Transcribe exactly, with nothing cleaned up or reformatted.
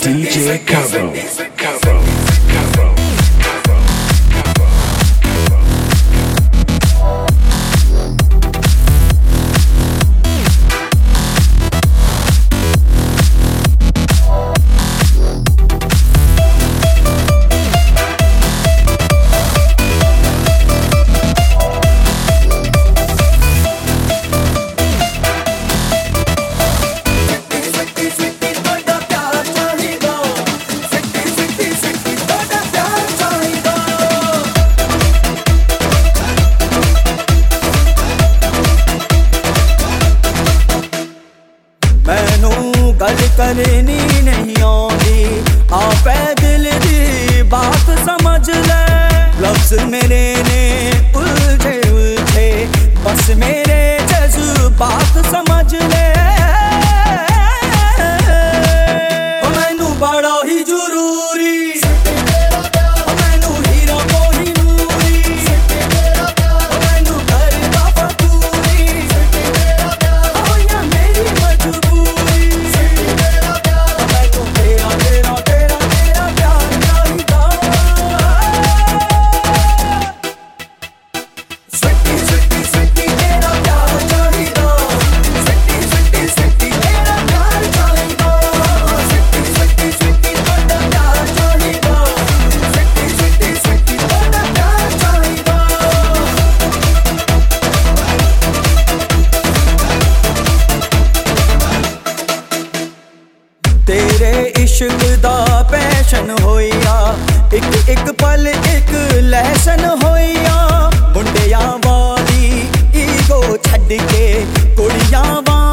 D J Caro. Caro. गल करनी नहीं आती आपे दिल दी बात समझ ले लफ्ज मेरे ने उलझे उलझे बस मेरे जज्बात समझ ले मैनू बड़ा ही जरूरी तेरे इश्क दा पैशन होइया एक एक पल एक लहसन होइया मुंडियां वाली ईगो छड़ के कुड़ियां